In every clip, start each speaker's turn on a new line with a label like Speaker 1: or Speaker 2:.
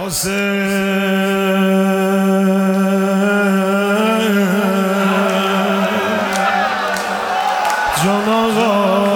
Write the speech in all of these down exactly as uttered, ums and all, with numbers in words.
Speaker 1: جان آقا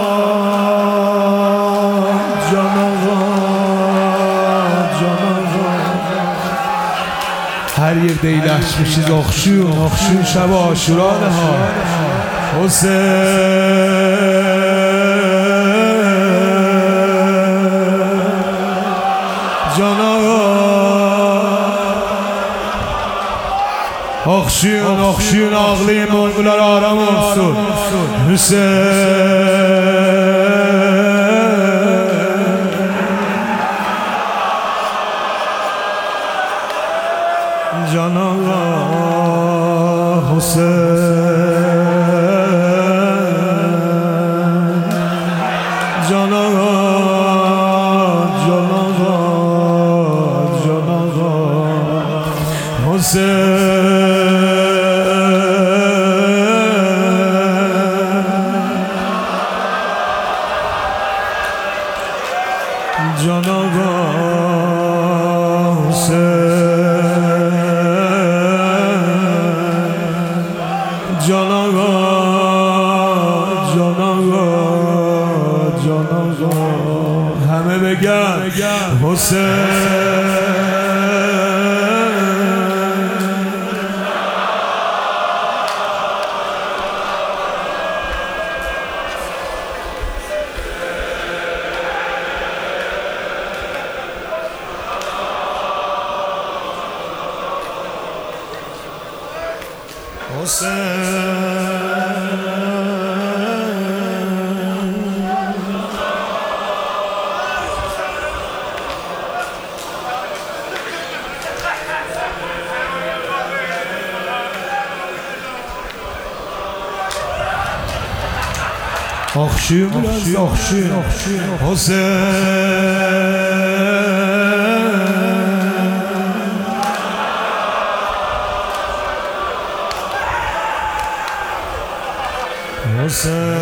Speaker 1: جان آقا جان آقا هر yerdə iyiləşmişiz oxşuyun oxşuyun şəb aşura ها Hüseyin can ağa oxşuyun oxşuyun ağlayın boyunlar aram olsun Hüseyin can ağa Hüseyin can ağa can ağa can ağa Hüseyin can ağa Hüseyin can ağa can ağa can ağa همه بگن حسین Oxşuyun biraz oxşuyun Hüseyin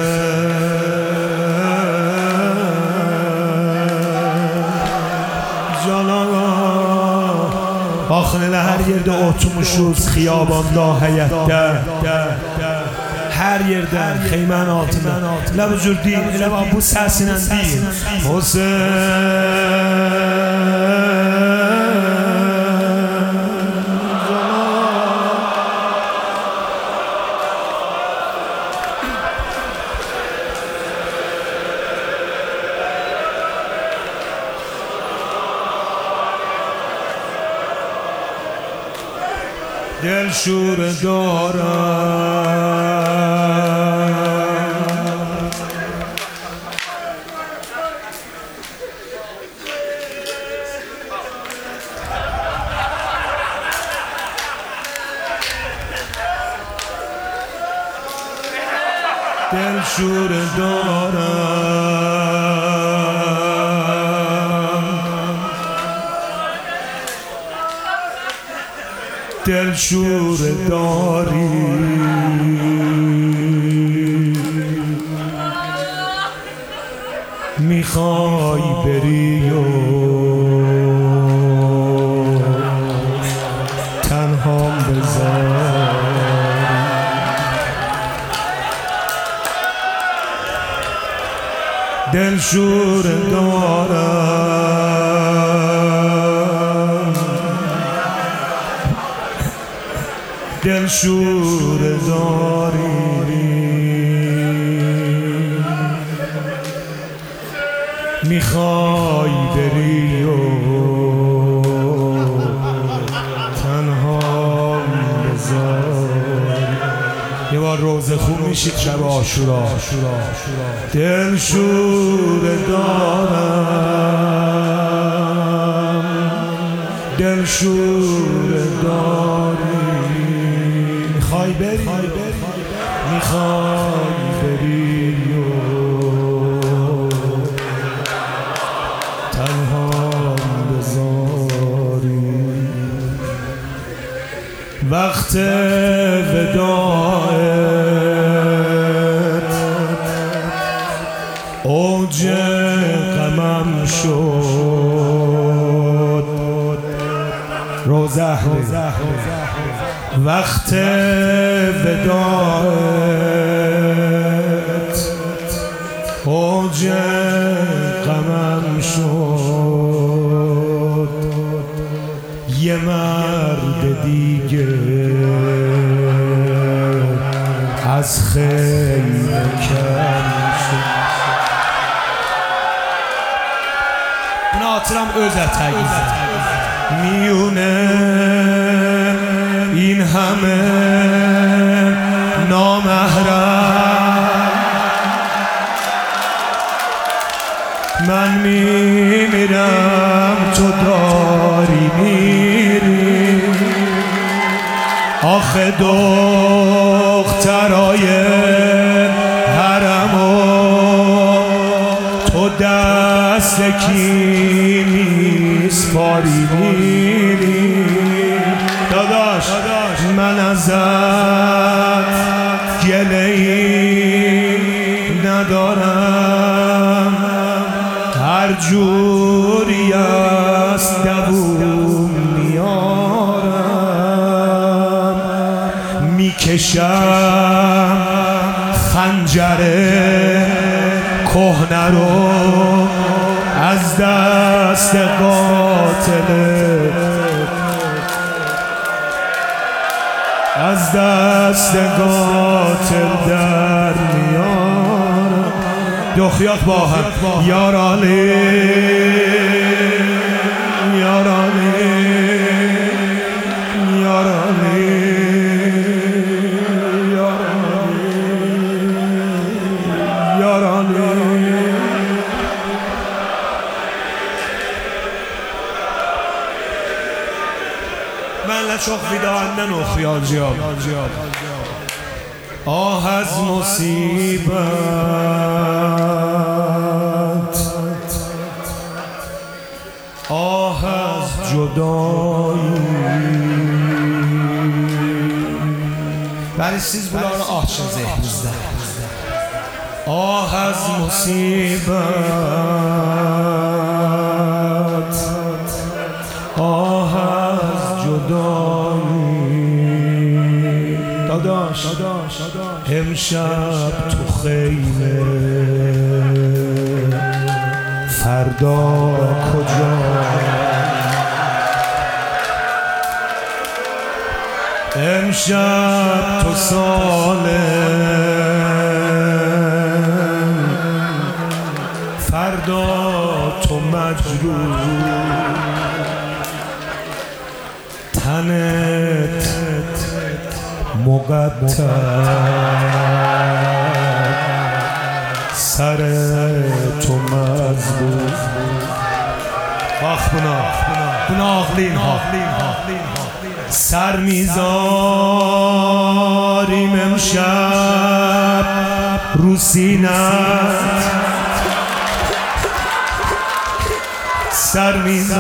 Speaker 1: Hüseyin can ağa baxın elə hər yerdə oturmuşuz xiyabanda həyətdə hər yerdən xeymən altında elə bu cür deyil elə bu səsinə deyil دل شور دارم دل شور دارم دل شور داری میخوای بری و تنهام بذاری دل شور دارم دل شور داری میخوای بری و تنها بذاری یه بار روزه خون میشید شب عاشورا دل شور دارم دل شور داری میخوای بری میخوای بری و تنها بذاری وقت وداعت اوج غمم شد روزه وقت وداعت اوج غمم شد، یه مرد دیگه از خیمه کم شد. ناترم özet میونه این همه نامحرم، من میمیرم تو داری میری. آخه دخترای حرمو تو دست کی میسپاری میری. داداش من ازت گله‌ای ندارم، هر جوری است دووم میارم، میکشم خنجر کهنه رو از دست قاتل، از دست قاتل در میارم. دخیات با هم یارانه یارانه یارانه یارانه یارانه. من لچوخ بیداندن و خیال جیاب آه از مصیبت، آه از جدایی. ولی siz bunları açın zihninizde. آه از مصیبت، آه از جدایی. داداش امشب تو خیمه، فردا کجا؟ امشب تو سالم، فردا تو مجروح. تنت مقطع، سر تو مذبوح. آخ بنا بنا آغلین ها سر میذاریم امشب رو سینت، سر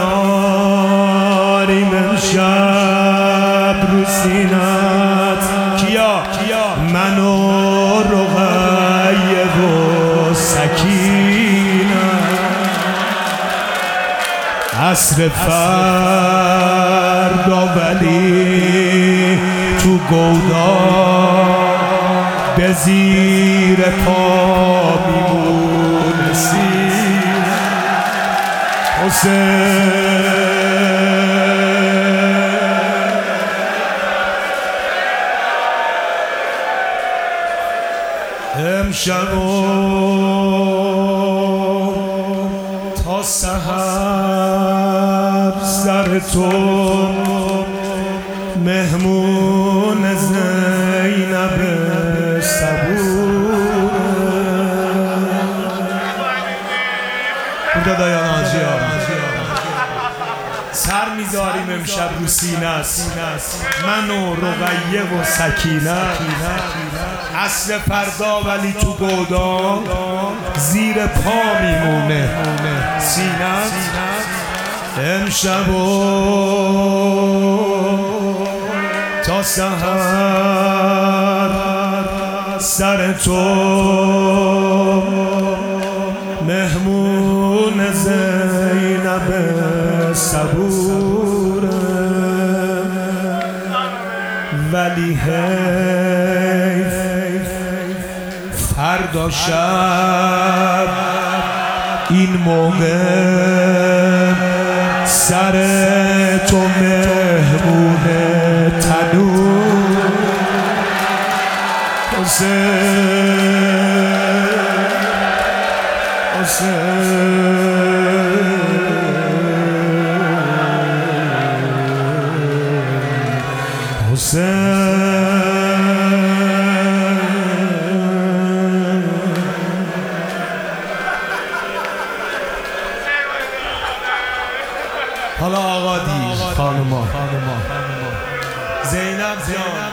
Speaker 1: میذاریم امشب رو سینت. کیا؟ من و رقیه و سکینه، عصر فردا ولی تو گودا به زیر پا میمونه سینه. حسین امشب تا سحر سر تو مهمون زینب صبور. burada dayan acıya سر میذاریم امشب رو سینه، من و رقیه و سکینه، عصر فردا ولی تو گودا زیر پا میمونه سینه. امشب تا سحر سر تو مهمون زینب صبوره. ولی حیف فردا شب این موقع سر تو مهمون تنور حسین حسین حالا آقا دی خانما زینب جان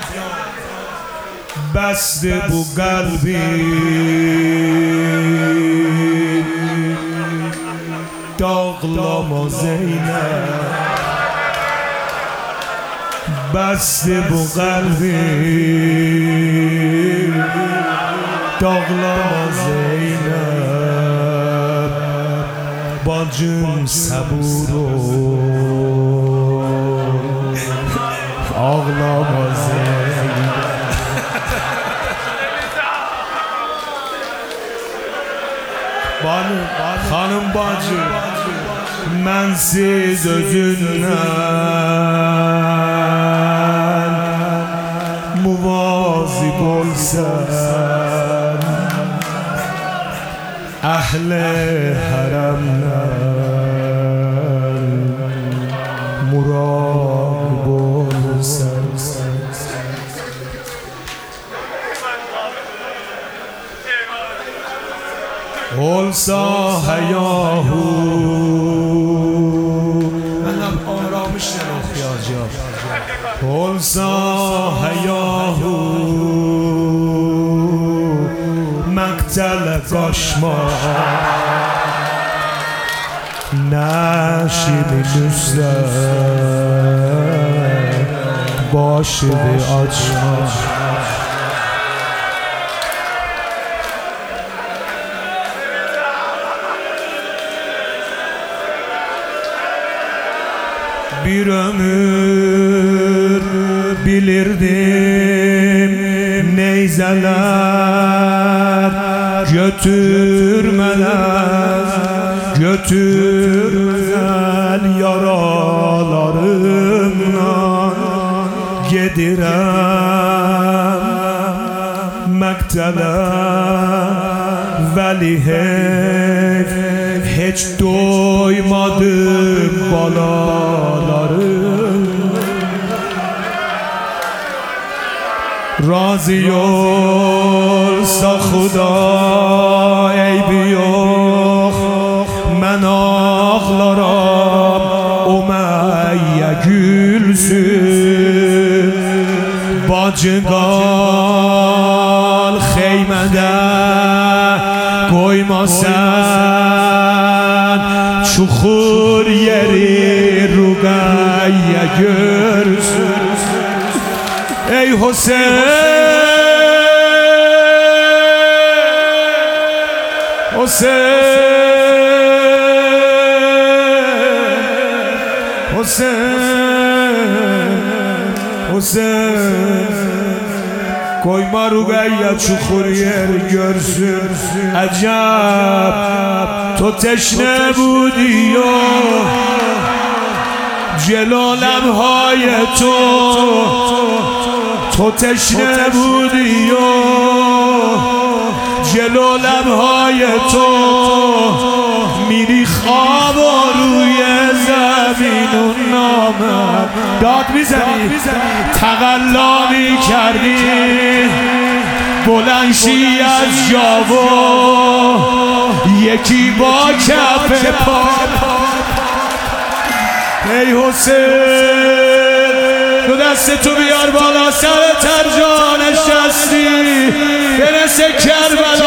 Speaker 1: بسته بو قلبی داغلama زینب بسته بو قلبی داغلama زینب bacım sabur ol ağlama Zeynep hanım bacı mensiz özünden muvazip olsan ahle haremler murad olsan olsa hayahu benden aramışlar ihtiyacı olsa hayahu مقتل قشما نشیب نوزد باشه به آجما bir ömür bilirdim neyzeler götürmeler götürmeler yaralarımdan gedirem mektele veli hep hiç doymadım balalarım razı olsa Xuda eybi yok men ağlaram Umayye gülsün bacı qal xeymede koyma sen çukur yeri Ruqayye görsün ey Hüseyin Hüseyin Hüseyin Hüseyin koyma Ruqayye çukur yer görsün acab تو تشنه بودی و جلو لبهای تو تو تشنه بودی و جلو لبهای تو میری خواب و روی زمین و نامه داد میزنی تقلا میکردی بلنشی از جاو یکی با کف پا ای حسین تو دست تو بیار بالا سر ترجا نشستی برسه کربلا